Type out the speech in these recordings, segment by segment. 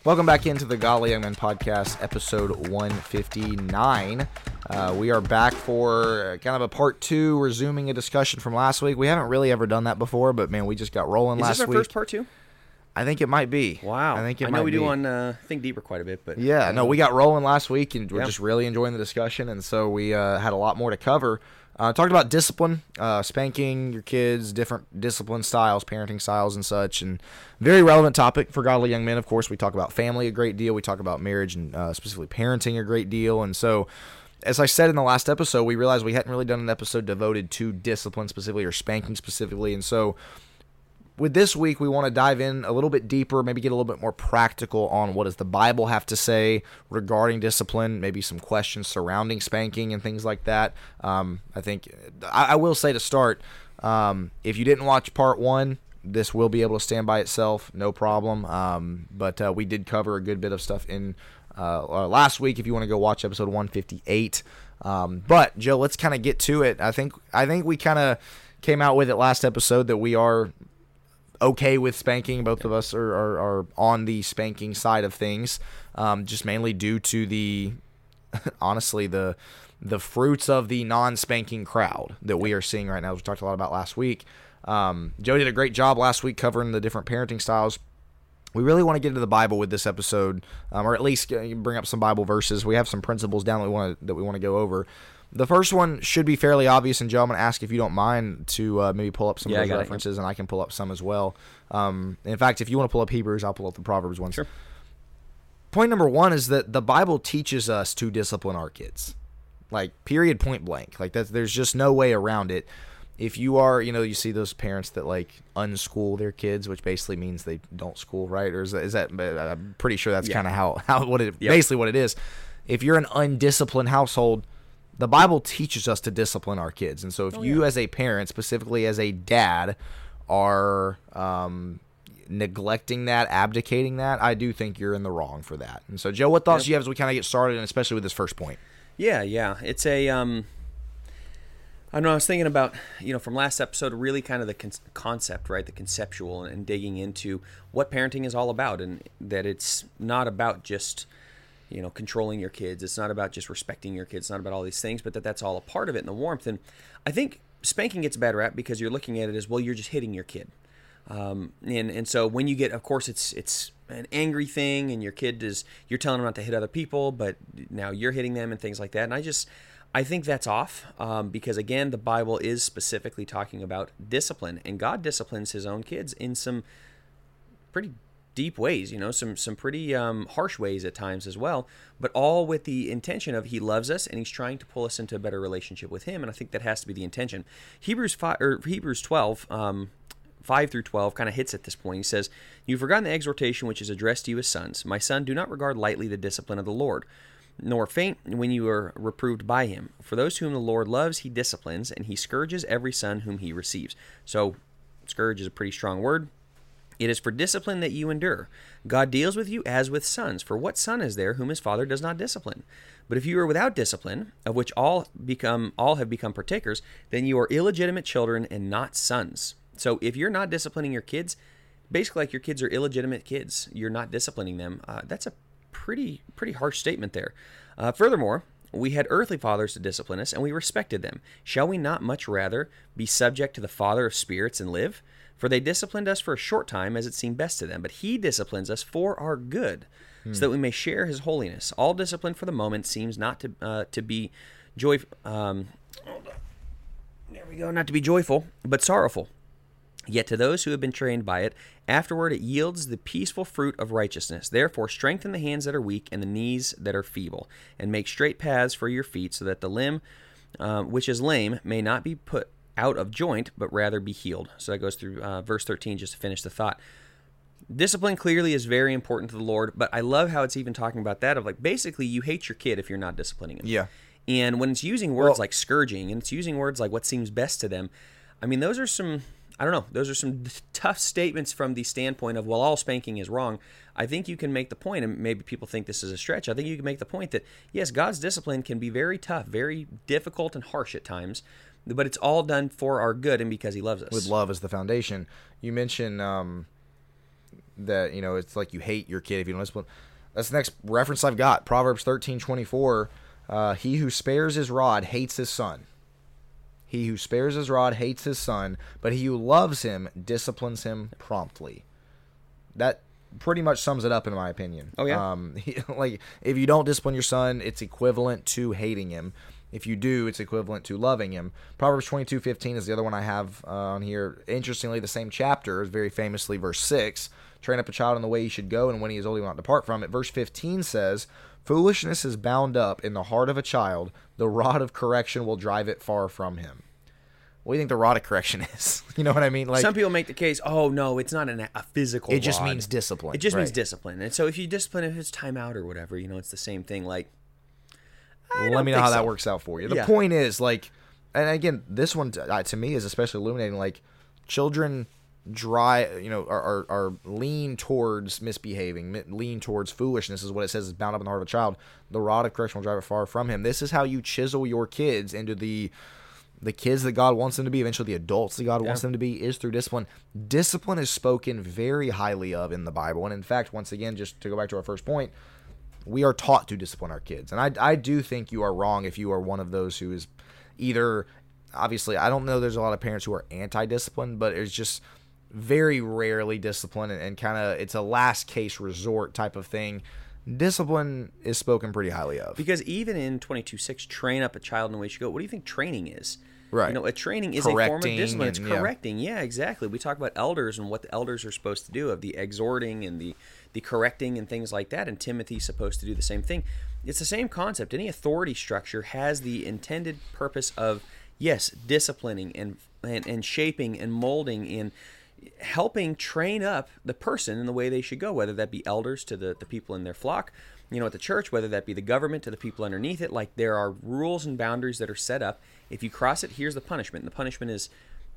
Welcome back into the Godly Young Men Podcast, episode 159. We are back for kind of a part two, resuming a discussion from last week. We haven't really ever done that before, but man, we just got rolling last week. Is this our first part two? I think it might be. Wow. I know we do on Think Deeper quite a bit, but yeah, no, we got rolling last week, and we're just really enjoying the discussion, and so we had a lot more to cover. Talked about discipline, spanking your kids, different discipline styles, parenting styles, and such, and very relevant topic for godly young men. Of course, we talk about family a great deal. We talk about marriage and specifically parenting a great deal. And so, as I said in the last episode, we realized we hadn't really done an episode devoted to discipline specifically or spanking specifically. And so, with this week, we want to dive in a little bit deeper, maybe get a little bit more practical on what does the Bible have to say regarding discipline, maybe some questions surrounding spanking and things like that. I think I will say to start, if you didn't watch part one, this will be able to stand by itself, no problem. But we did cover a good bit of stuff in last week if you want to go watch episode 158. But, Joe, let's kind of get to it. I think we kind of came out with it last episode that we are okay with spanking. Both of us are on the spanking side of things, just mainly due to the honestly the fruits of the non-spanking crowd that we are seeing right now, as we talked a lot about last week. Joe did a great job last week covering the different parenting styles. We really want to get into the Bible with this episode, or at least bring up some Bible verses. We have some principles down that we want to go over. The first one should be fairly obvious, and Joe, I'm going to ask if you don't mind to maybe pull up some of those references, and I can pull up some as well. In fact, if you want to pull up Hebrews, I'll pull up the Proverbs ones. Sure. Point number one is that the Bible teaches us to discipline our kids. Like, period, point blank. Like, there's just no way around it. If you are, you see those parents that, like, unschool their kids, which basically means they don't school, right? Or is that I'm pretty sure that's kind of basically what it is. If you're an undisciplined household, the Bible teaches us to discipline our kids. And so if you as a parent, specifically as a dad, are neglecting that, abdicating that, I do think you're in the wrong for that. And so, Joe, what thoughts do you have as we kind of get started, and especially with this first point? Yeah. It's a, I know I was thinking about, from last episode, really kind of the concept, right? The conceptual, and digging into what parenting is all about, and that it's not about just controlling your kids. It's not about just respecting your kids. It's not about all these things, but that's all a part of it, and the warmth. And I think spanking gets a bad rap because you're looking at it as, well, you're just hitting your kid. And so when you get, of course, it's an angry thing, and your kid you're telling them not to hit other people, but now you're hitting them and things like that. And I think that's off because, again, the Bible is specifically talking about discipline, and God disciplines his own kids in some pretty deep ways, some pretty harsh ways at times as well, but all with the intention of he loves us and he's trying to pull us into a better relationship with him, and I think that has to be the intention. Hebrews 12, 5 through 12 kind of hits at this point. He says, "You've forgotten the exhortation which is addressed to you as sons. My son, do not regard lightly the discipline of the Lord, nor faint when you are reproved by him. For those whom the Lord loves, he disciplines, and he scourges every son whom he receives." So, scourge is a pretty strong word. "It is for discipline that you endure. God deals with you as with sons. For what son is there whom his father does not discipline? But if you are without discipline, of which all have become partakers, then you are illegitimate children and not sons." So if you're not disciplining your kids, basically like your kids are illegitimate kids, you're not disciplining them. That's a pretty harsh statement there. Furthermore, we had earthly fathers to discipline us, and we respected them. Shall we not much rather be subject to the Father of spirits and live? For they disciplined us for a short time as it seemed best to them, but he disciplines us for our good, so that we may share his holiness. All discipline for the moment seems not to be joyful. Not to be joyful, but sorrowful. Yet to those who have been trained by it, afterward it yields the peaceful fruit of righteousness. Therefore strengthen the hands that are weak and the knees that are feeble, and make straight paths for your feet, so that the limb which is lame may not be put out of joint, but rather be healed. So that goes through verse 13 just to finish the thought. Discipline clearly is very important to the Lord, but I love how it's even talking about that of, like, basically you hate your kid if you're not disciplining him. Yeah. And when it's using words like scourging, and it's using words like what seems best to them, I mean, those are some tough statements from the standpoint of, well, all spanking is wrong. I think you can make the point, and maybe people think this is a stretch, I think you can make the point that, yes, God's discipline can be very tough, very difficult and harsh at times, but it's all done for our good and because he loves us. With love as the foundation. You mentioned, that, it's like you hate your kid if you don't discipline. That's the next reference I've got. Proverbs 13:24. He who spares his rod hates his son. He who spares his rod hates his son, but he who loves him disciplines him promptly. That pretty much sums it up, in my opinion. Oh, yeah? Like, if you don't discipline your son, it's equivalent to hating him. If you do, it's equivalent to loving him. Proverbs 22:15 is the other one I have on here. Interestingly, the same chapter is very famously verse 6. Train up a child in the way he should go, and when he is old, he will not depart from it. Verse 15 says, foolishness is bound up in the heart of a child. The rod of correction will drive it far from him. What do you think the rod of correction is? You know what I mean? Like, some people make the case, oh, no, it's not a physical It just rod. means discipline. It just means right. discipline. And so if you discipline, if it's timeout or whatever, it's the same thing. Like, let me know how that works out for you. The point is, like, and again, this one to me is especially illuminating. Like, children are lean towards misbehaving, lean towards foolishness is what it says is bound up in the heart of a child. The rod of correction will drive it far from him. This is how you chisel your kids into the kids that God wants them to be, eventually the adults that God wants them to be, is through discipline. Discipline is spoken very highly of in the Bible. And in fact, once again, just to go back to our first point, we are taught to discipline our kids. And I do think you are wrong if you are one of those who is either, obviously, I don't know there's a lot of parents who are anti-discipline, but it's just very rarely discipline and kind of it's a last case resort type of thing. Discipline is spoken pretty highly of. Because even in 22:6, train up a child in the way he should go. What do you think training is? Right. A training is a form of discipline. It's correcting. Yeah, exactly. We talk about elders and what the elders are supposed to do, of the exhorting and the correcting and things like that. And Timothy's supposed to do the same thing. It's the same concept. Any authority structure has the intended purpose of, yes, disciplining and shaping and molding and helping train up the person in the way they should go, whether that be elders to the people in their flock, at the church, whether that be the government to the people underneath it. Like, there are rules and boundaries that are set up. If you cross it, here's the punishment. And the punishment is,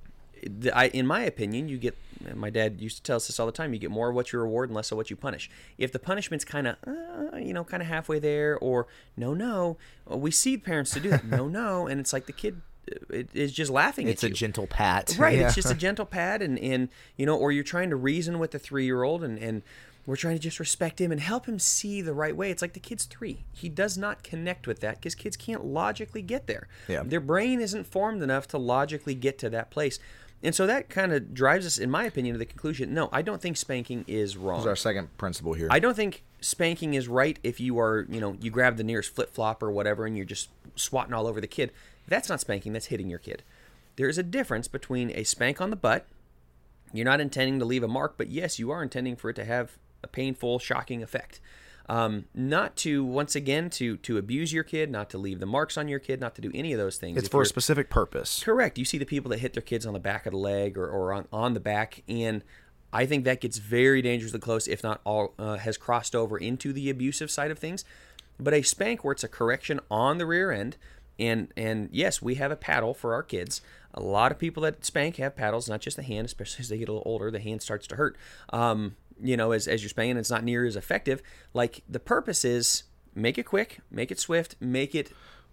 in my opinion, you get, my dad used to tell us this all the time, you get more of what you reward and less of what you punish. If the punishment's kind of, kind of halfway there, or no, we see parents to do that, no, and it's like the kid, it is just laughing it's at you. It's a gentle pat. Right, It's just a gentle pat, and or you're trying to reason with the 3-year-old, and we're trying to just respect him and help him see the right way. It's like the kid's 3. He does not connect with that because kids can't logically get there. Yeah. Their brain isn't formed enough to logically get to that place. And so that kind of drives us, in my opinion, to the conclusion, no, I don't think spanking is wrong. This is our second principle here. I don't think spanking is right if you are, you grab the nearest flip-flop or whatever and you're just swatting all over the kid. That's not spanking, that's hitting your kid. There is a difference between a spank on the butt. You're not intending to leave a mark, but yes, you are intending for it to have a painful, shocking effect. Not to, once again, to abuse your kid, not to leave the marks on your kid, not to do any of those things. It's for a specific purpose. Correct. You see the people that hit their kids on the back of the leg or on the back, and I think that gets very dangerously close, if not all, has crossed over into the abusive side of things. But a spank where it's a correction on the rear end, and yes, we have a paddle for our kids. A lot of people that spank have paddles, not just the hand, especially as they get a little older, the hand starts to hurt. As you're spanking, it's not near as effective. Like, the purpose is make it quick, make it swift, make it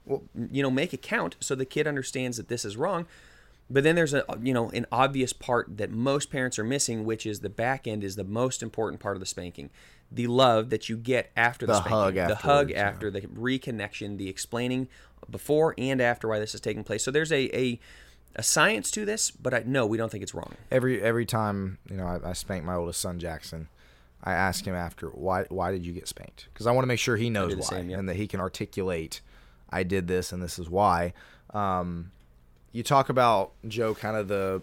count so the kid understands that this is wrong. But then there's an obvious part that most parents are missing, which is the back end is the most important part of the spanking. The love that you get after the spanking. The hug after, the reconnection, the explaining before and after why this is taking place. So there's a science to this, but no, we don't think it's wrong. Every time I spank my oldest son Jackson, I ask him after why did you get spanked, because I want to make sure he knows why, and that he can articulate, I did this and this is why. You talk about, Joe, kind of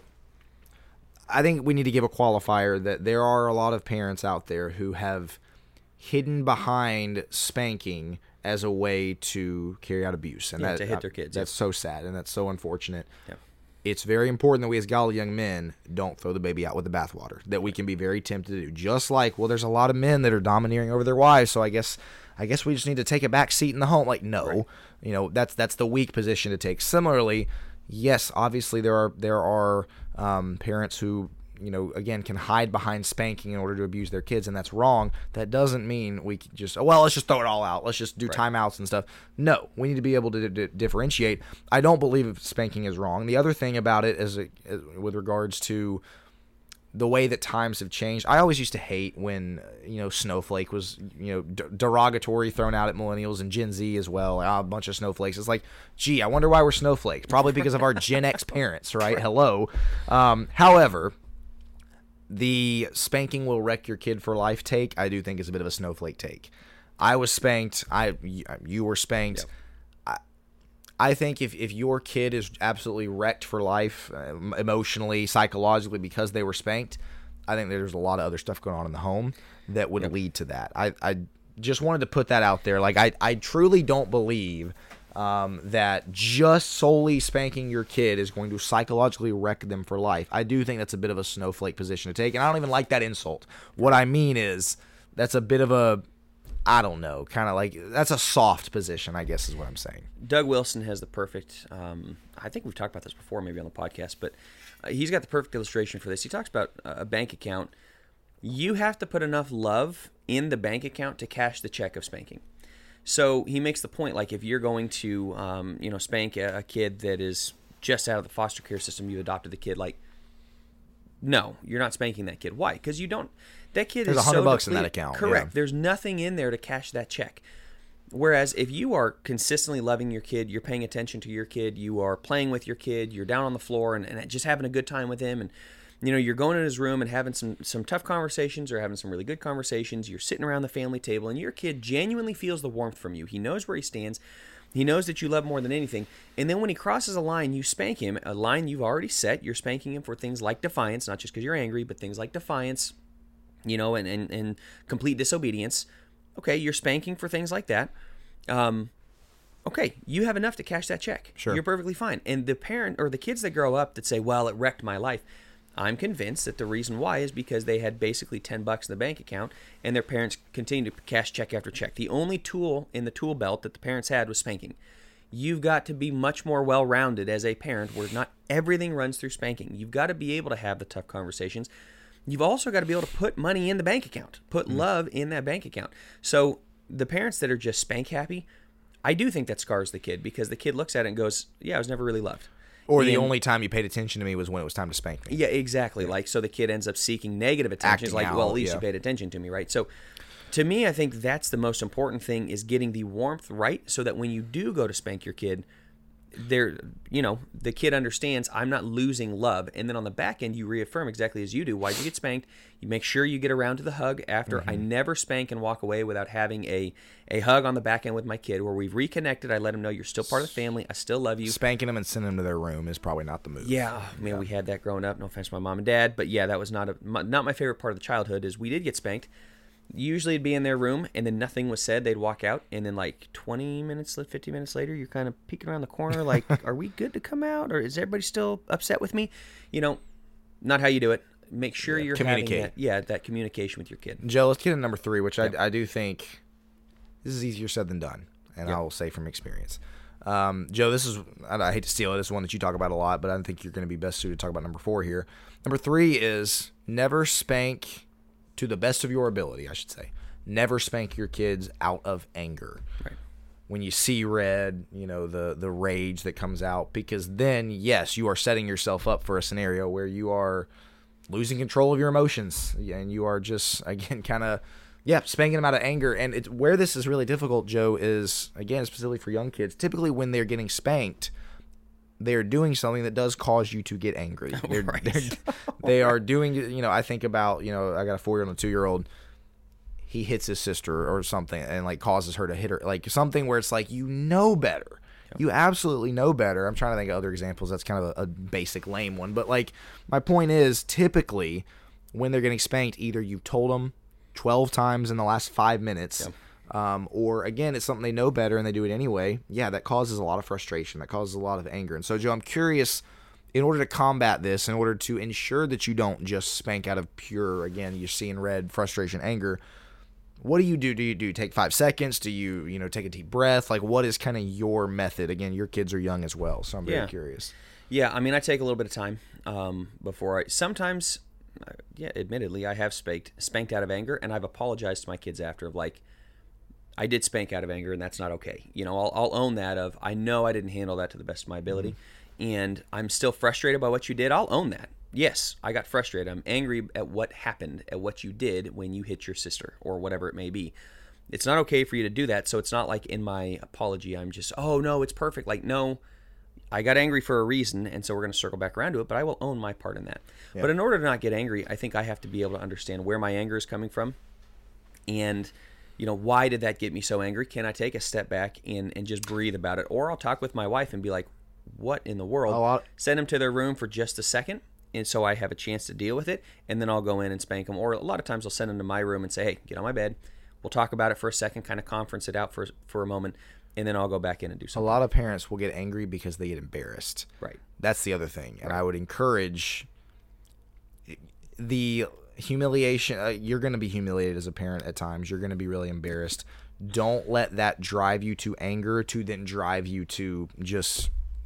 I think we need to give a qualifier that there are a lot of parents out there who have hidden behind spanking as a way to carry out abuse, and to hit their kids. That's so sad, and that's so unfortunate. Yeah. It's very important that we as godly young men don't throw the baby out with the bathwater, that we can be very tempted to do. Just like, well, there's a lot of men that are domineering over their wives, so I guess we just need to take a back seat in the home. Like, no, right. That's the weak position to take. Similarly, yes, obviously there are parents who, again, can hide behind spanking in order to abuse their kids, and that's wrong. That doesn't mean we can just, let's just throw it all out. Let's just do timeouts and stuff. No, we need to be able to differentiate. I don't believe spanking is wrong. The other thing about it is with regards to the way that times have changed. I always used to hate when, snowflake was, derogatory thrown out at millennials and Gen Z as well. A bunch of snowflakes. It's like, gee, I wonder why we're snowflakes. Probably because of our Gen X parents, right? Hello. However, the spanking will wreck your kid for life take, I do think is a bit of a snowflake take. I was spanked. You were spanked. Yep. I think if your kid is absolutely wrecked for life, emotionally, psychologically, because they were spanked, I think there's a lot of other stuff going on in the home that would lead to that. I just wanted to put that out there. Like, I truly don't believe that just solely spanking your kid is going to psychologically wreck them for life. I do think that's a bit of a snowflake position to take, and I don't even like that insult. What I mean is that's a bit of a, I don't know, kind of like, that's a soft position, I guess is what I'm saying. Doug Wilson has the perfect, I think we've talked about this before maybe on the podcast, but he's got the perfect illustration for this. He talks about a bank account. You have to put enough love in the bank account to cash the check of spanking. So he makes the point, like, if you're going to, spank a kid that is just out of the foster care system, you adopted the kid, like, no, you're not spanking that kid. Why? Because you don't. That kid There's is $100 so in depleted. that account. Correct. Yeah. There's nothing in there to cash that check. Whereas if you are consistently loving your kid, you're paying attention to your kid, you are playing with your kid, you're down on the floor and just having a good time with him, and you're going in his room and having some tough conversations or having some really good conversations. You're sitting around the family table, and your kid genuinely feels the warmth from you. He knows where he stands. He knows that you love more than anything. And then when he crosses a line, you spank him, a line you've already set. You're spanking him for things like defiance, not just because you're angry, but things like defiance, and complete disobedience. Okay, you're spanking for things like that. Okay, you have enough to cash that check. Sure. You're perfectly fine. And the parent or the kids that grow up that say, well, it wrecked my life, I'm convinced that the reason why is because they had basically $10 in the bank account and their parents continued to cash check after check. The only tool in the tool belt that the parents had was spanking. You've got to be much more well-rounded as a parent where not everything runs through spanking. You've got to be able to have the tough conversations. You've also got to be able to put money in the bank account, put love in that bank account. So the parents that are just spank happy, I do think that scars the kid because the kid looks at it and goes, yeah, I was never really loved. Or the only time you paid attention to me was when it was time to spank me. Yeah, exactly. Like, so the kid ends up seeking negative attention. It's like, well, at least you paid attention to me, right? So to me, I think that's the most important thing is getting the warmth right so that when you do go to spank your kid, the kid understands I'm not losing love. And then on the back end, you reaffirm exactly as you do. Why'd you get spanked? You make sure you get around to the hug after. Mm-hmm. I never spank and walk away without having a hug on the back end with my kid where we've reconnected. I let him know you're still part of the family. I still love you. Spanking them and sending them to their room is probably not the move. Yeah, man, we had that growing up. No offense to my mom and dad, but yeah, that was not my favorite part of the childhood is we did get spanked. Usually it'd be in their room and then nothing was said. They'd walk out and then like 20 minutes, 50 minutes later, you're kind of peeking around the corner like, are we good to come out? Or is everybody still upset with me? Not how you do it. Make sure you're having that communication with your kid. Joe, let's get to number 3, which I do think this is easier said than done. And I will say from experience. Joe, this is, I hate to steal it. This is one that you talk about a lot, but I think you're going to be best suited to talk about number 4 here. Number 3 is never spank. To the best of your ability, I should say. Never spank your kids out of anger. Right. When you see red, the rage that comes out, because then, yes, you are setting yourself up for a scenario where you are losing control of your emotions, and you are just, again, kind of, spanking them out of anger. And where this is really difficult, Joe, is, again, specifically for young kids, typically when they're getting spanked, they're doing something that does cause you to get angry. They are doing, I think about, I got a 4-year-old and a 2-year-old. He hits his sister or something and like causes her to hit her. Like something where it's like, better. Yep. You absolutely know better. I'm trying to think of other examples. That's kind of a basic lame one. But like my point is typically when they're getting spanked, either you've told them 12 times in the last 5 minutes. Yep. Or again, it's something they know better and they do it anyway. Yeah, that causes a lot of frustration. That causes a lot of anger. And so, Joe, I'm curious, in order to combat this, in order to ensure that you don't just spank out of pure, again, you're seeing red, frustration, anger, what do you do? Do you take 5 seconds? Do you, take a deep breath? Like, what is kind of your method? Again, your kids are young as well, so I'm very curious. Yeah, I mean, I take a little bit of time before sometimes, admittedly, I have spanked out of anger, and I've apologized to my kids after of like, I did spank out of anger, and that's not okay. I'll own that I know I didn't handle that to the best of my ability, and I'm still frustrated by what you did. I'll own that. yes, I got frustrated. I'm angry at what happened, at what you did when you hit your sister or whatever it may be. It's not okay for you to do that. So it's not like in my apology, I'm just, oh no, it's perfect. Like, no, I got angry for a reason. And so we're going to circle back around to it, but I will own my part in that. Yeah. But in order to not get angry, I think I have to be able to understand where my anger is coming from. And, why did that get me so angry? Can I take a step back and just breathe about it? Or I'll talk with my wife and be like, what in the world? Send them to their room for just a second. And so I have a chance to deal with it. And then I'll go in and spank them. Or a lot of times I'll send them to my room and say, hey, get on my bed. We'll talk about it for a second, kind of conference it out for a moment. And then I'll go back in and do something. A lot of parents will get angry because they get embarrassed. Right. That's the other thing. And I would encourage the humiliation. You're going to be humiliated as a parent at times. You're going to be really embarrassed. Don't let that drive you to anger to then drive you to just,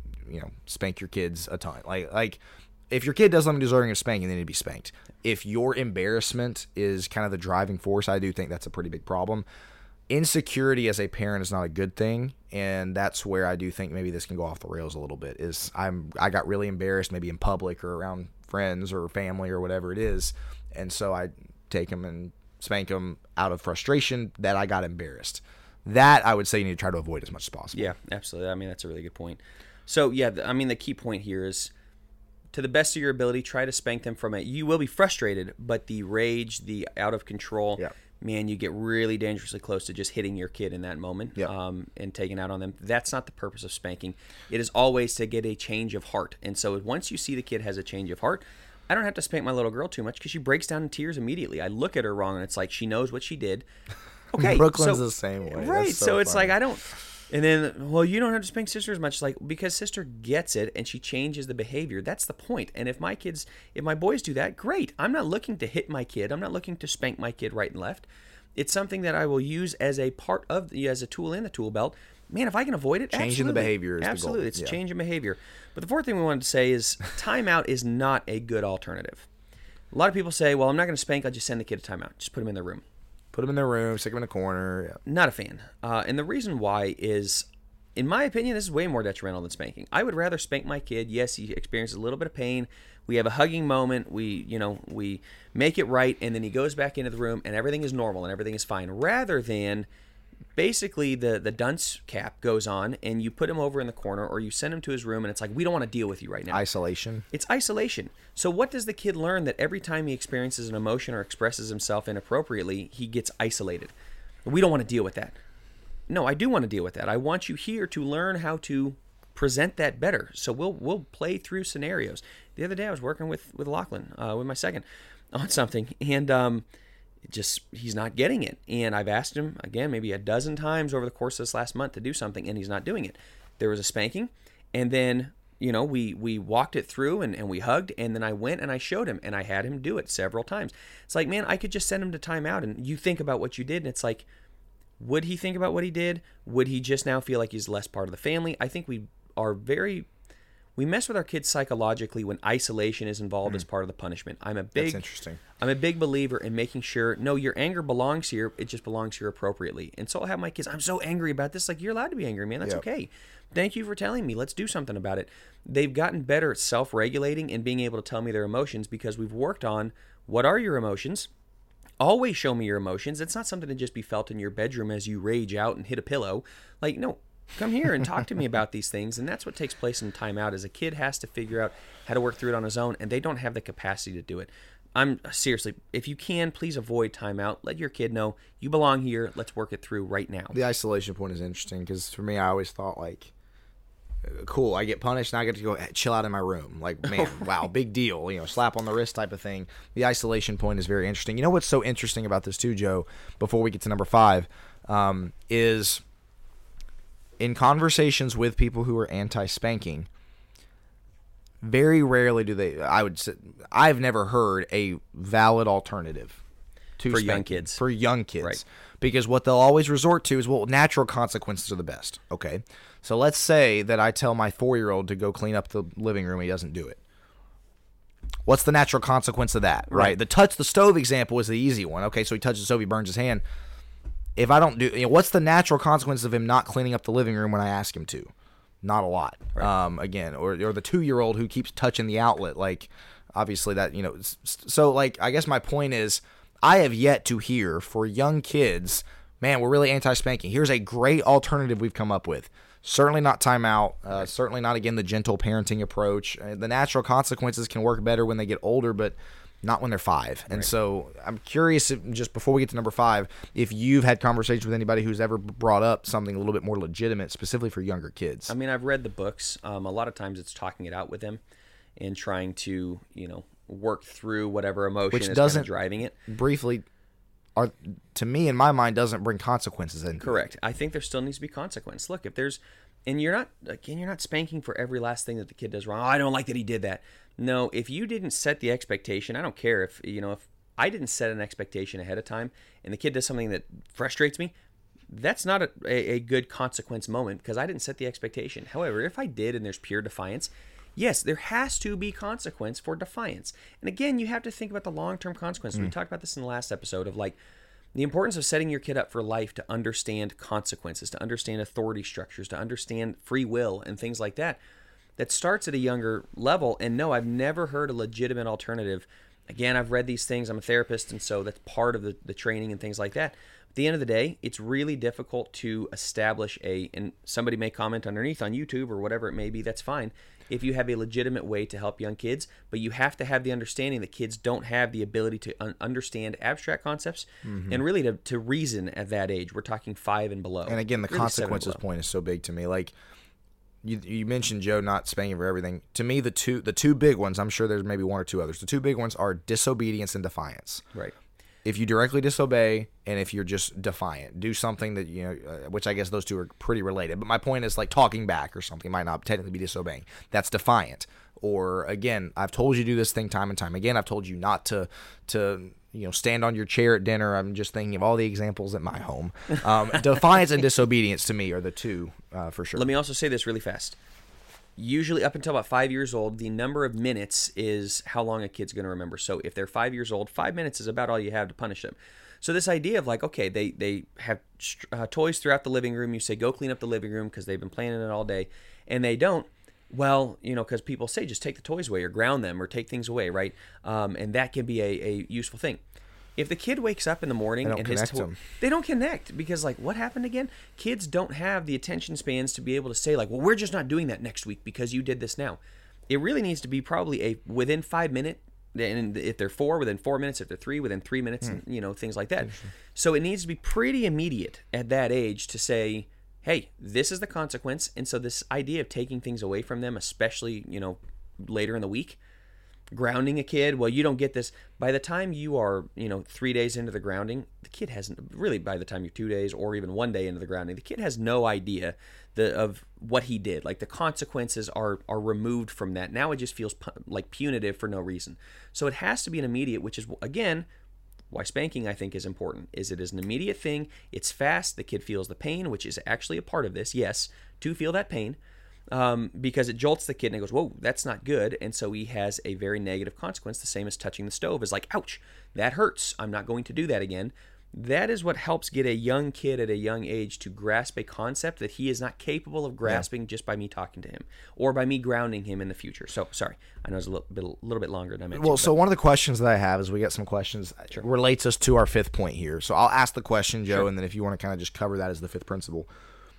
spank your kids a ton. Like if your kid does something deserving of spanking, they need to be spanked. If your embarrassment is kind of the driving force, I do think that's a pretty big problem. Insecurity as a parent is not a good thing, and that's where I do think maybe this can go off the rails a little bit. I got really embarrassed maybe in public or around friends or family or whatever it is, and so I take them and spank them out of frustration that I got embarrassed. That I would say you need to try to avoid as much as possible. Yeah, absolutely. I mean, that's a really good point. So yeah, the key point here is, to the best of your ability, try to spank them from it. You will be frustrated, but the rage, the out of control, man, you get really dangerously close to just hitting your kid in that moment and taking out on them. That's not the purpose of spanking. It is always to get a change of heart. And so once you see the kid has a change of heart, I don't have to spank my little girl too much because she breaks down in tears immediately. I look at her wrong, and it's like she knows what she did. Okay, Brooklyn's the same way. Right, so it's like I don't... And then, well, you don't have to spank sister as much, because sister gets it and she changes the behavior. That's the point. And if my boys do that, great. I'm not looking to hit my kid. I'm not looking to spank my kid right and left. It's something that I will use as a part of, as a tool in the tool belt. Man, if I can avoid it, changing the behavior is absolutely. The goal. It's changing behavior. But the fourth thing we wanted to say is timeout is not a good alternative. A lot of people say, well, I'm not going to spank. I'll just send the kid a timeout. Just put them in their room. Put them in their room, stick them in a corner. Yeah. Not a fan. And the reason why is, in my opinion, this is way more detrimental than spanking. I would rather spank my kid. Yes, he experiences a little bit of pain. We have a hugging moment. We make it right, and then he goes back into the room, and everything is normal and everything is fine. Rather than basically the dunce cap goes on, and you put him over in the corner, or you send him to his room, and it's like, we don't want to deal with you right now. Isolation. It's isolation. So what does the kid learn? That every time he experiences an emotion or expresses himself inappropriately, he gets isolated. We don't want to deal with that. No, I do want to deal with that. I want you here to learn how to present that better. So we'll play through scenarios. The other day I was working with Lachlan, with my second, on something, and he's not getting it. And I've asked him, again, maybe a dozen times over the course of this last month to do something, and he's not doing it. There was a spanking, and then, we walked it through, and we hugged, and then I went and I showed him, and I had him do it several times. It's like, man, I could just send him to timeout, and you think about what you did, and it's like, would he think about what he did? Would he just now feel like he's less part of the family? I think we mess with our kids psychologically when isolation is involved as part of the punishment. That's interesting. I'm a big believer in making sure, no, your anger belongs here. It just belongs here appropriately. And so I'll have my kids, I'm so angry about this. Like, you're allowed to be angry, man. That's okay. Thank you for telling me. Let's do something about it. They've gotten better at self-regulating and being able to tell me their emotions because we've worked on, what are your emotions? Always show me your emotions. It's not something to just be felt in your bedroom as you rage out and hit a pillow. Like, no, come here and talk to me about these things. And that's what takes place in timeout, is a kid has to figure out how to work through it on his own, and they don't have the capacity to do it. I'm seriously, if you can, please avoid timeout. Let your kid know you belong here. Let's work it through right now. The isolation point is interesting because for me, I always thought cool, I get punished and I get to go chill out in my room. Like, man, wow, big deal. Slap on the wrist type of thing. The isolation point is very interesting. You know what's so interesting about this too, Joe, before we get to number 5, is in conversations with people who are anti-spanking, very rarely do they, I've never heard a valid alternative to for spanking, young kids. For young kids. Right. Because what they'll always resort to is, well, natural consequences are the best. Okay. So let's say that I tell my 4-year-old to go clean up the living room. He doesn't do it. What's the natural consequence of that, right? The stove example is the easy one. Okay, so he touches the stove, he burns his hand. If I don't do, what's the natural consequence of him not cleaning up the living room when I ask him to? Not a lot. Right. Again, or the 2-year-old who keeps touching the outlet, obviously that, so like, I guess my point is, I have yet to hear for young kids, man, we're really anti-spanking. Here's a great alternative we've come up with. Certainly not timeout. Certainly not, again, the gentle parenting approach. The natural consequences can work better when they get older, but not when they're 5. And so I'm curious, just before we get to number 5, if you've had conversations with anybody who's ever brought up something a little bit more legitimate, specifically for younger kids. I mean, I've read the books. A lot of times it's talking it out with them and trying to, work through whatever emotion is kind of driving it. Briefly, to me, in my mind, doesn't bring consequences in. Correct. I think there still needs to be consequence. Look, if there's, and you're not spanking for every last thing that the kid does wrong. Oh, I don't like that he did that. No, if you didn't set the expectation, I don't care if I didn't set an expectation ahead of time and the kid does something that frustrates me, that's not a good consequence moment because I didn't set the expectation. However, if I did and there's pure defiance, yes, there has to be consequence for defiance. And again, you have to think about the long-term consequences. We talked about this in the last episode of like the importance of setting your kid up for life to understand consequences, to understand authority structures, to understand free will and things like that. That starts at a younger level. And no, I've never heard a legitimate alternative. Again, I've read these things. I'm a therapist, and so that's part of the training and things like that. At the end of the day, it's really difficult to establish and somebody may comment underneath on YouTube or whatever it may be, that's fine. If you have a legitimate way to help young kids, but you have to have the understanding that kids don't have the ability to understand abstract concepts and really to reason at that age. We're talking 5 and below. And again, the really consequences point is so big to me. Like you mentioned, Joe, not spanking for everything. To me, the two big ones, I'm sure there's maybe 1 or 2 others. The 2 big ones are disobedience and defiance. Right. If you directly disobey and if you're just defiant, do something that, which I guess those two are pretty related. But my point is like talking back or something might not technically be disobeying. That's defiant. Or again, I've told you to do this thing time and time again. I've told you not to stand on your chair at dinner. I'm just thinking of all the examples at my home. Defiance and disobedience to me are the 2 for sure. Let me also say this really fast. Usually up until about 5 years old, the number of minutes is how long a kid's going to remember. So if they're 5 years old, 5 minutes is about all you have to punish them. So this idea of like, okay, they have toys throughout the living room. You say, go clean up the living room because they've been playing in it all day. And they don't. Well, because people say just take the toys away or ground them or take things away, right? And that can be a useful thing. If the kid wakes up in the morning and they don't connect because like what happened again? Kids don't have the attention spans to be able to say like, well, we're just not doing that next week because you did this now. It really needs to be probably a within 5 minutes, and if they're 4, within 4 minutes, if they're 3, within 3 minutes, and, things like that. So it needs to be pretty immediate at that age to say, hey, this is the consequence. And so this idea of taking things away from them, especially, later in the week, grounding a kid, well, you don't get this. By the time you are, 3 days into the grounding, the kid hasn't really, by the time you're 2 days or even 1 day into the grounding, the kid has no idea of what he did. Like the consequences are removed from that. Now it just feels like punitive for no reason. So it has to be an immediate, which is, again, why spanking I think is important. Is it is an immediate thing. It's fast. The kid feels the pain, which is actually a part of this. Yes, to feel that pain. Because it jolts the kid and it goes, whoa, that's not good. And so he has a very negative consequence, the same as touching the stove is like, ouch, that hurts. I'm not going to do that again. That is what helps get a young kid at a young age to grasp a concept that he is not capable of grasping just by me talking to him or by me grounding him in the future. So, sorry, I know it's a little bit longer than I meant. Well, so one of the questions that I have is we got some questions relates us to our 5th point here. So I'll ask the question, Joe, and then if you want to kind of just cover that as the 5th principle.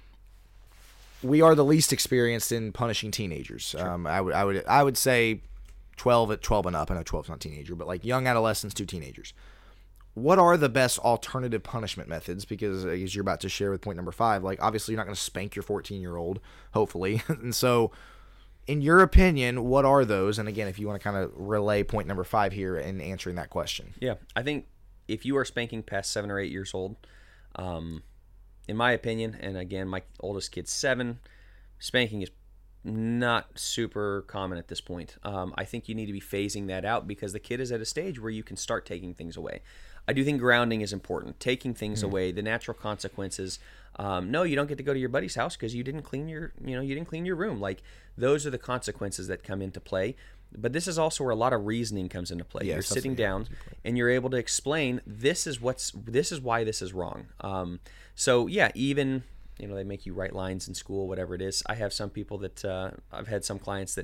We are the least experienced in punishing teenagers. Sure. I would say 12 and up. I know 12 is not teenager, but like young adolescents to teenagers. What are the best alternative punishment methods? Because as you're about to share with point number 5, like obviously you're not going to spank your 14-year-old, hopefully. And so in your opinion, what are those? And again, if you want to kind of relay point number 5 here in answering that question. Yeah, I think if you are spanking past 7 or 8 years old, in my opinion, and again, my oldest kid's 7, spanking is not super common at this point. I think you need to be phasing that out because the kid is at a stage where you can start taking things away. I do think grounding is important. Taking things away, the natural consequences. No, you don't get to go to your buddy's house because you didn't clean your room. Like those are the consequences that come into play. But this is also where a lot of reasoning comes into play. You're sitting down and you're able to explain this is why this is wrong. So yeah, even they make you write lines in school, whatever it is. I have some people that I've had some clients that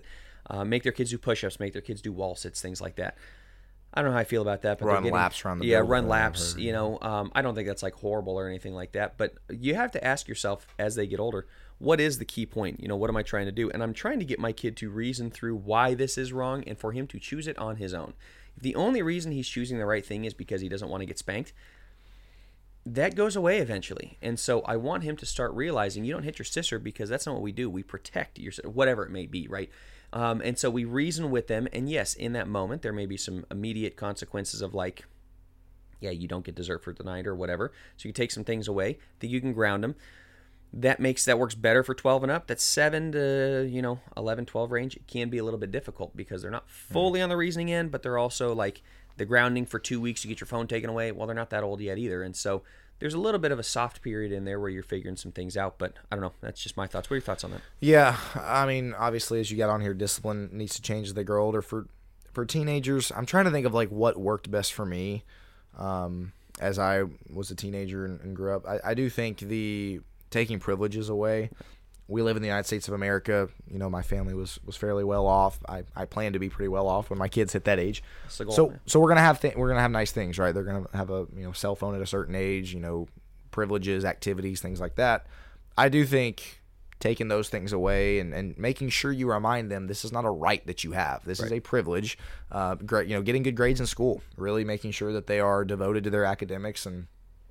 make their kids do push-ups, make their kids do wall sits, things like that. I don't know how I feel about that, but run laps around the building. building, Run laps. I don't think that's like horrible or anything like that. But you have to ask yourself as they get older, what is the key point? What am I trying to do? And I'm trying to get my kid to reason through why this is wrong and for him to choose it on his own. If the only reason he's choosing the right thing is because he doesn't want to get spanked, that goes away eventually. And so I want him to start realizing you don't hit your sister because that's not what we do. We protect your sister, whatever it may be, right? And so we reason with them. And yes, in that moment, there may be some immediate consequences of like, yeah, you don't get dessert for tonight or whatever. So you take some things away that you can ground them. That works better for 12 and up. That's 7 to 11, 12 range. It can be a little bit difficult because they're not fully on the reasoning end, but they're also like the grounding for 2 weeks. You get your phone taken away. Well, they're not that old yet either, and so there's a little bit of a soft period in there where you're figuring some things out. But I don't know. That's just my thoughts. What are your thoughts on that? Yeah, I mean, obviously, as you got on here, discipline needs to change as they grow older. For teenagers, I'm trying to think of like what worked best for me as I was a teenager and grew up. I do think the taking privileges away. We live in the United States of America. My family was fairly well off. I plan to be pretty well off when my kids hit that age. So we're gonna have nice things, right? They're gonna have a cell phone at a certain age. Privileges, activities, things like that. I do think taking those things away and making sure you remind them this is not a right that you have. This is a privilege. Getting good grades in school. Really making sure that they are devoted to their academics and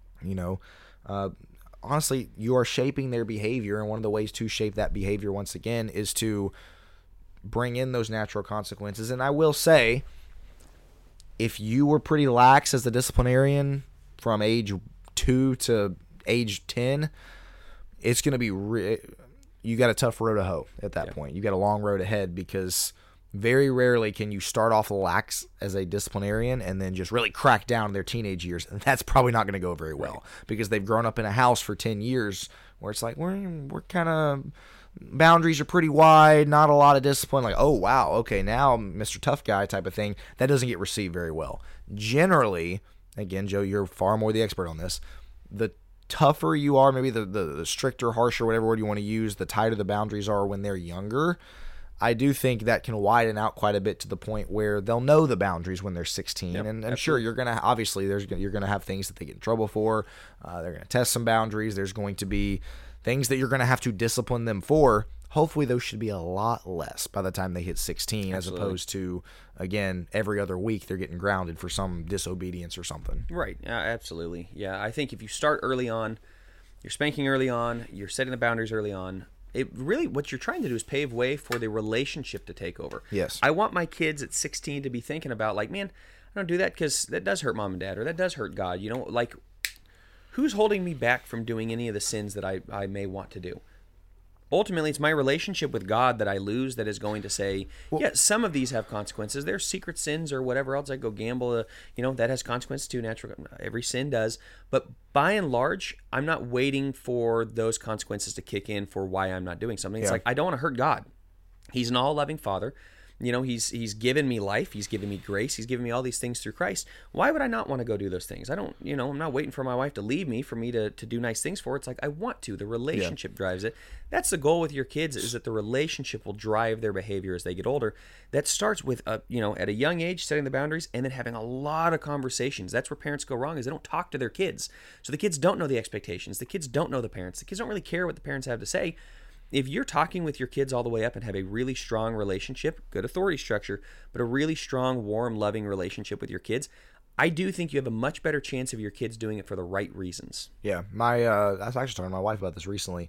honestly, you are shaping their behavior, and one of the ways to shape that behavior, once again, is to bring in those natural consequences. And I will say, if you were pretty lax as the disciplinarian from age 2 to age 10, it's going to be you got a tough road to hoe at that point. You got a long road ahead because very rarely can you start off lax as a disciplinarian and then just really crack down in their teenage years. And that's probably not going to go very well because they've grown up in a house for 10 years where it's like, we're kind of, boundaries are pretty wide, not a lot of discipline. Like, oh, wow, okay, now Mr. Tough Guy type of thing. That doesn't get received very well. Generally, again, Joe, you're far more the expert on this. The tougher you are, maybe the stricter, harsher, whatever word you want to use, the tighter the boundaries are when they're younger. I do think that can widen out quite a bit to the point where they'll know the boundaries when they're 16. Yep, and sure, you're going to, obviously, you're going to have things that they get in trouble for. They're going to test some boundaries. There's going to be things that you're going to have to discipline them for. Hopefully, those should be a lot less by the time they hit 16, as opposed to, again, every other week they're getting grounded for some disobedience or something. Right. Absolutely. Yeah, I think if you start early on, you're spanking early on, you're setting the boundaries early on, it really, what you're trying to do is pave way for the relationship to take over. Yes. I want my kids at 16 to be thinking about, like, man, I don't do that because that does hurt mom and dad, or that does hurt God. Like, who's holding me back from doing any of the sins that I may want to do? Ultimately, it's my relationship with God that I lose that is going to say, some of these have consequences. There's secret sins or whatever else. I go gamble, that has consequences too. Natural, every sin does. But by and large, I'm not waiting for those consequences to kick in for why I'm not doing something. It's like, I don't want to hurt God. He's an all-loving Father. He's given me life. He's given me grace. He's given me all these things through Christ. Why would I not want to go do those things? I don't, I'm not waiting for my wife to leave me for me to do nice things for her. It's like, I want to. The relationship drives it. That's the goal with your kids, is that the relationship will drive their behavior as they get older. That starts with, at a young age, setting the boundaries and then having a lot of conversations. That's where parents go wrong, is they don't talk to their kids. So the kids don't know the expectations. The kids don't know the parents. The kids don't really care what the parents have to say. If you're talking with your kids all the way up and have a really strong relationship, good authority structure, but a really strong, warm, loving relationship with your kids, I do think you have a much better chance of your kids doing it for the right reasons. Yeah, I was actually talking to my wife about this recently.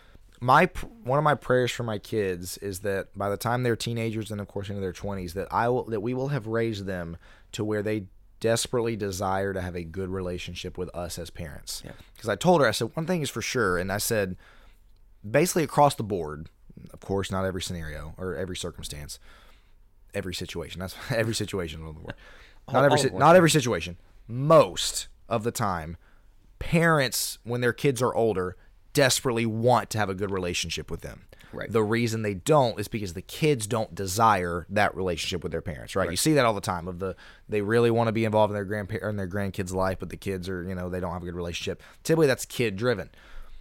One of my prayers for my kids is that by the time they're teenagers and of course into their 20s, that we will have raised them to where they desperately desire to have a good relationship with us as parents. Because I told her, I said, one thing is for sure, and I said, basically across the board, of course, not every scenario or every circumstance, every situation. That's every situation of the world. Not every situation. Most of the time, parents, when their kids are older, desperately want to have a good relationship with them. Right. The reason they don't is because the kids don't desire that relationship with their parents. Right. You see that all the time. They really want to be involved in their grandkids' life, but the kids are, they don't have a good relationship. Typically, that's kid driven.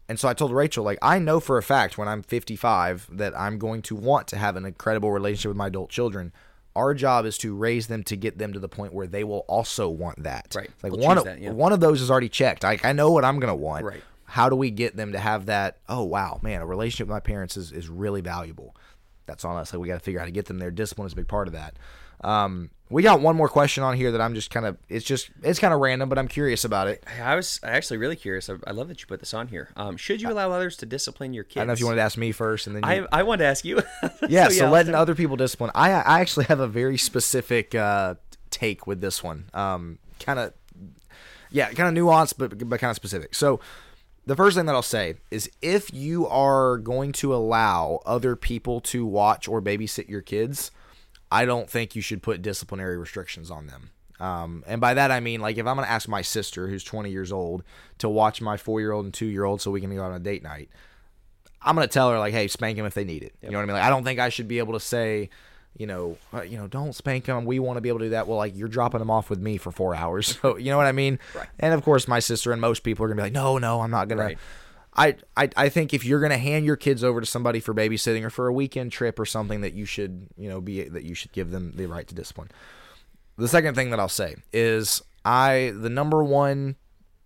And so I told Rachel, like, I know for a fact when I'm 55 that I'm going to want to have an incredible relationship with my adult children. Our job is to raise them to get them to the point where they will also want that. Right. Like We'll one of those is already checked. I know what I'm going to want. Right. How do we get them to have that? Oh, wow, man, a relationship with my parents is really valuable. That's on us. Like, we got to figure out how to get them there. Discipline is a big part of that. We got one more question on here that I'm just kind of, it's kind of random, but I'm curious about it. I was actually really curious. I love that you put this on here. Should you allow others to discipline your kids? I don't know if you wanted to ask me first, and then I wanted to ask you. Yeah, so letting other people discipline. I actually have a very specific take with this one. Kind of nuanced, but kind of specific. So the first thing that I'll say is if you are going to allow other people to watch or babysit your kids, I don't think you should put disciplinary restrictions on them. And by that I mean, like, if I'm going to ask my sister, who's 20 years old, to watch my 4-year-old and 2-year-old so we can go on a date night, I'm going to tell her, like, hey, spank them if they need it. You know what I mean? Like, I don't think I should be able to say, don't spank them. We want to be able to do that. Well, like, you're dropping them off with me for 4 hours. So, you know what I mean? Right. And, of course, my sister and most people are going to be like, no, I'm not going Right. to. I think if you're going to hand your kids over to somebody for babysitting or for a weekend trip or something, that you should, that you should give them the right to discipline. The second thing that I'll say is the number one,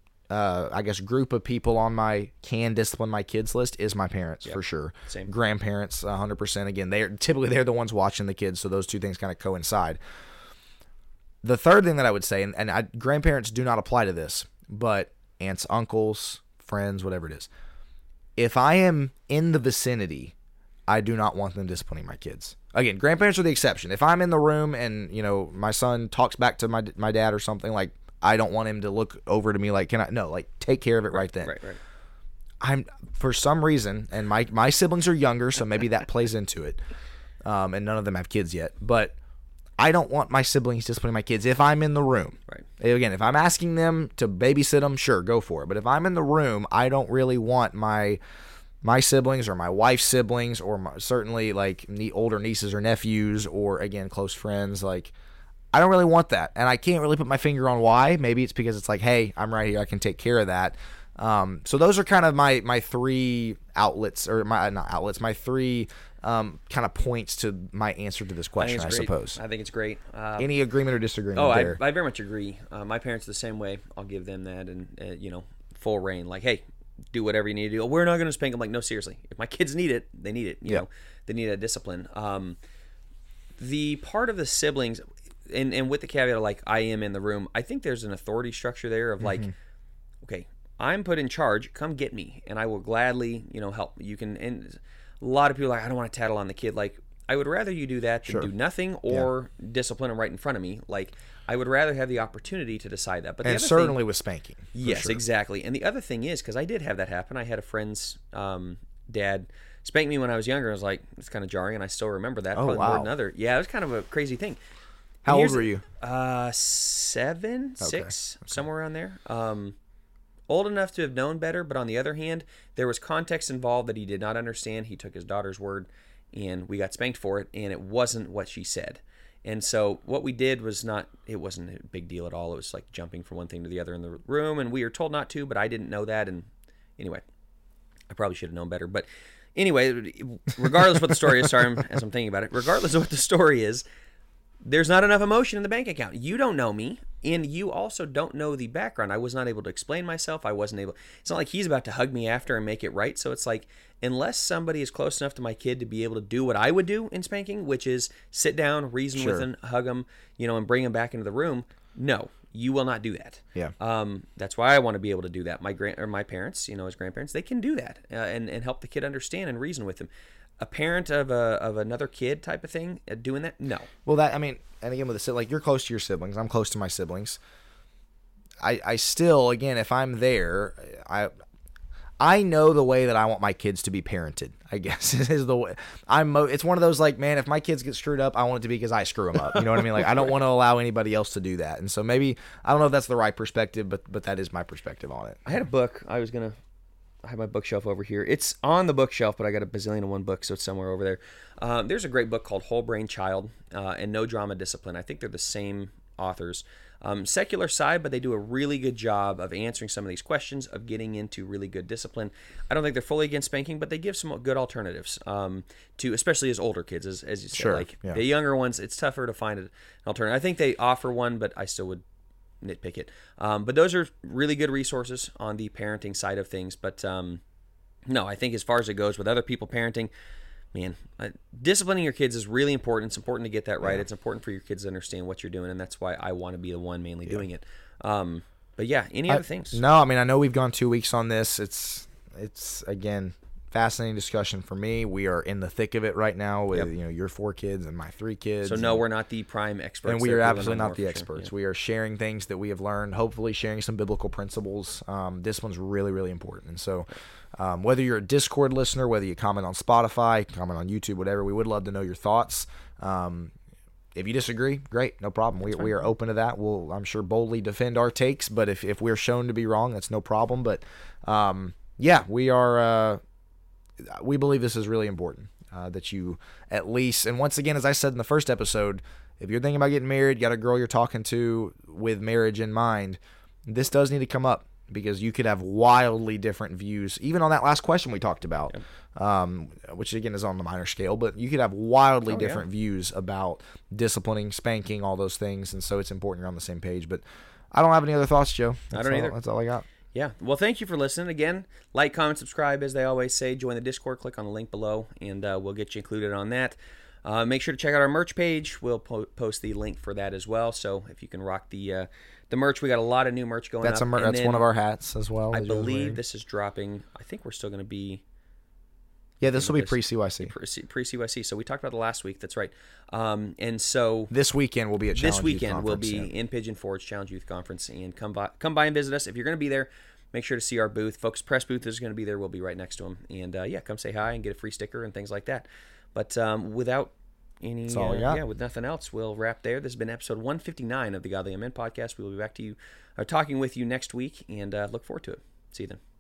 group of people on my can discipline my kids list is my parents. Yep. For sure. Same. Grandparents, 100%. Again, they're the ones watching the kids, so those two things kind of coincide. The third thing that I would say, and grandparents do not apply to this, but aunts, uncles, friends, whatever it is, if I am in the vicinity, I do not want them disciplining my kids. Again, grandparents are the exception. If I'm in the room and, my son talks back to my dad or something, like, I don't want him to look over to me like, take care of it right then. Right. For some reason, and my siblings are younger, so maybe that plays into it, and none of them have kids yet, but I don't want my siblings disciplining my kids if I'm in the room. Right. Again, if I'm asking them to babysit them, sure, go for it. But if I'm in the room, I don't really want my siblings or my wife's siblings or certainly like older nieces or nephews or, again, close friends. Like, I don't really want that. And I can't really put my finger on why. Maybe it's because it's like, hey, I'm right here. I can take care of that. So those are kind of my three outlets, or my three kind of points to my answer to this question, I suppose. I think it's great. Any agreement or disagreement there? I very much agree. My parents are the same way. I'll give them that, and full reign. Like, hey, do whatever you need to do. We're not going to spank them. Like, no, seriously. If my kids need it, they need it. You know, they need that discipline. The part of the siblings, and with the caveat of, like, I am in the room, I think there's an authority structure there of, like, okay, I'm put in charge. Come get me, and I will gladly, help. You can. And a lot of people are like, I don't want to tattle on the kid. Like, I would rather you do that than do nothing or discipline them right in front of me. Like, I would rather have the opportunity to decide that. But and certainly with spanking. Yes, exactly. And the other thing is, because I did have that happen, I had a friend's dad spank me when I was younger. I was like, it's kind of jarring, and I still remember that. Probably more than other. Yeah, it was kind of a crazy thing. How old were you? 7, 6, somewhere around there. Old enough to have known better, but on the other hand, there was context involved that he did not understand. He took his daughter's word, and we got spanked for it, and it wasn't what she said. And so what we did was it wasn't a big deal at all. It was like jumping from one thing to the other in the room, and we were told not to, but I didn't know that. And anyway, I probably should have known better. But anyway, regardless of what the story is, sorry, as I'm thinking about it, regardless of what the story is, there's not enough emotion in the bank account. You don't know me, and you also don't know the background. I was not able to explain myself. It's not like he's about to hug me after and make it right. So it's like, unless somebody is close enough to my kid to be able to do what I would do in spanking, which is sit down, reason with him, hug him, and bring him back into the room, no, you will not do that. Yeah. That's why I want to be able to do that. My parents, as grandparents, they can do that and help the kid understand and reason with him. A parent of another kid type of thing doing that, no. Well, and again with the, like, you're close to your siblings, I'm close to my siblings. I still, again, if I'm there, I know the way that I want my kids to be parented, I guess, is the way. It's one of those, like, man, if my kids get screwed up, I want it to be because I screw them up. You know what I mean? Like, I don't want to allow anybody else to do that. And so maybe, I don't know if that's the right perspective, but that is my perspective on it. I had a book. I have my bookshelf over here. It's on the bookshelf, but I got a bazillion and one book, so it's somewhere over there. There's a great book called Whole Brain Child and No Drama Discipline. I think they're the same authors. secular side, but they do a really good job of answering some of these questions, of getting into really good discipline. I don't think they're fully against spanking, but they give some good alternatives to, especially as older kids, as you said. Sure, Like yeah. the younger ones, it's tougher to find an alternative. I think they offer one, but I still would nitpick it. But those are really good resources on the parenting side of things. But no, I think as far as it goes with other people parenting, man, disciplining your kids is really important. It's important to get that right. It's important for your kids to understand what you're doing, and that's why I want to be the one mainly doing it. But yeah, any other things? No, I mean, I know we've gone 2 weeks on this. It's again, fascinating discussion for me. We are in the thick of it right now with your 4 kids and my 3 kids. So no, we're not the prime experts. And we there. are We'll absolutely know not more the for experts. sure. We are sharing things that we have learned, hopefully sharing some biblical principles. Discipline's really, really important. And so whether you're a Discord listener, whether you comment on Spotify, comment on YouTube, whatever, we would love to know your thoughts. If you disagree, great, no problem. We are open to that. We'll, I'm sure, boldly defend our takes, but if we're shown to be wrong, that's no problem. But yeah, we are. We believe this is really important, that you at least, and once again, as I said in the first episode, if you're thinking about getting married, got a girl you're talking to with marriage in mind, this does need to come up, because you could have wildly different views, even on that last question we talked about, which again is on the minor scale, but you could have wildly different views about disciplining, spanking, all those things, and so it's important you're on the same page. But I don't have any other thoughts, Joe. I don't either. That's all I got. Yeah. Well, thank you for listening. Again, like, comment, subscribe, as they always say. Join the Discord. Click on the link below, and we'll get you included on that. Make sure to check out our merch page. We'll post the link for that as well. So if you can rock the merch, we got a lot of new merch going up. That's one of our hats as well. I believe this is dropping. I think we're still going to be... Yeah, this will be pre-CYC. Pre-CYC. So we talked about it last week. That's right. And so this weekend we'll be at Challenge This weekend Youth we'll Conference, be in Pigeon Forge Challenge Youth Conference, and come by and visit us. If you're going to be there, make sure to see our booth. Focus Press booth is going to be there. We'll be right next to them. And yeah, come say hi and get a free sticker and things like that. But without any, with nothing else, we'll wrap there. This has been episode 159 of the Godly Men podcast. We will be back to you, talking with you next week, and look forward to it. See you then.